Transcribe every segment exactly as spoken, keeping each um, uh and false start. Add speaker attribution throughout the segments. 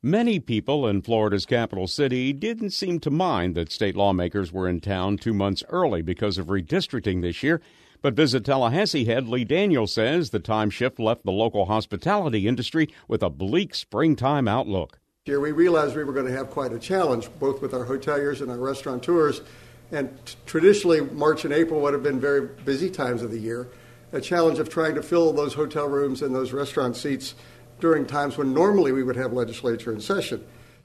Speaker 1: Many people in Florida's capital city didn't seem to mind that state lawmakers were in town two months early because of redistricting this year. But Visit Tallahassee head Lee Daniels says the time shift left the local hospitality industry with a bleak springtime outlook.
Speaker 2: Here we realized we were going to have quite a challenge, both with our hoteliers and our restaurateurs. And t- traditionally, March and April would have been very busy times of the year. A challenge of trying to fill those hotel rooms and those restaurant seats during times when normally we would have legislature in session.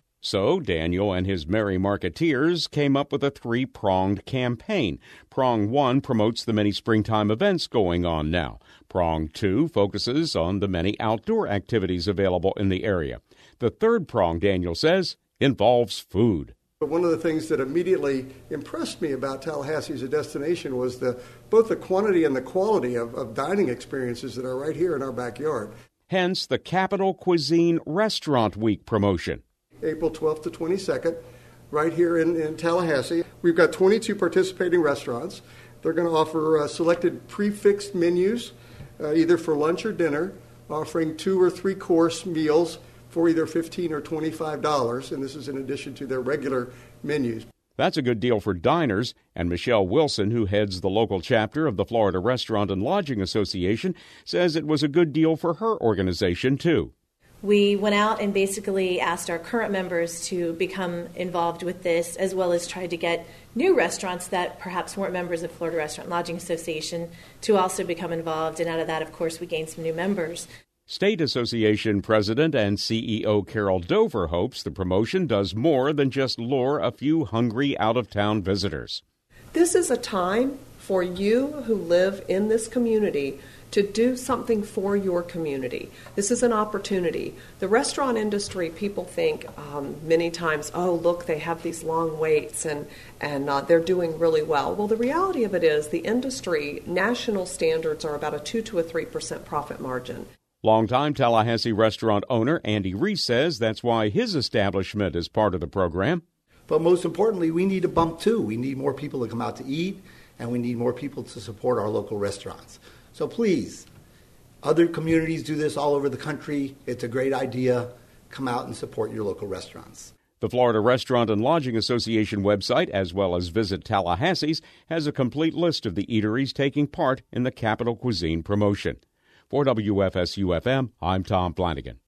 Speaker 1: So Daniel and his merry marketeers came up with a three-pronged campaign. Prong one promotes the many springtime events going on now. Prong two focuses on the many outdoor activities available in the area. The third prong, Daniel says, involves food.
Speaker 2: But one of the things that immediately impressed me about Tallahassee as a destination was the both the quantity and the quality of, of dining experiences that are right here in our backyard.
Speaker 1: Hence the Capital Cuisine Restaurant Week promotion.
Speaker 2: April twelfth to twenty-second, right here in, in Tallahassee. We've got twenty-two participating restaurants. They're going to offer uh, selected prefixed menus, uh, either for lunch or dinner, offering two or three course meals for either fifteen dollars or twenty-five dollars, and this is in addition to their regular menus.
Speaker 1: That's a good deal for diners, and Michelle Wilson, who heads the local chapter of the Florida Restaurant and Lodging Association, says it was a good deal for her organization, too.
Speaker 3: We went out and basically asked our current members to become involved with this, as well as tried to get new restaurants that perhaps weren't members of Florida Restaurant and Lodging Association to also become involved, and out of that, of course, we gained some new members.
Speaker 1: State Association President and C E O Carol Dover hopes the promotion does more than just lure a few hungry out-of-town visitors.
Speaker 4: This is a time for you who live in this community to do something for your community. This is an opportunity. The restaurant industry, people think um, many times, oh, look, they have these long waits and, and uh, they're doing really well. Well, the reality of it is the industry, national standards are about a two to a three percent profit margin.
Speaker 1: Longtime Tallahassee restaurant owner Andy Reese says that's why his establishment is part of the program.
Speaker 5: But most importantly, we need a bump too. We need more people to come out to eat, and we need more people to support our local restaurants. So please, other communities do this all over the country. It's a great idea. Come out and support your local restaurants.
Speaker 1: The Florida Restaurant and Lodging Association website, as well as Visit Tallahassee's, has a complete list of the eateries taking part in the Capital Cuisine promotion. For W F S U F M, I'm Tom Flanagan.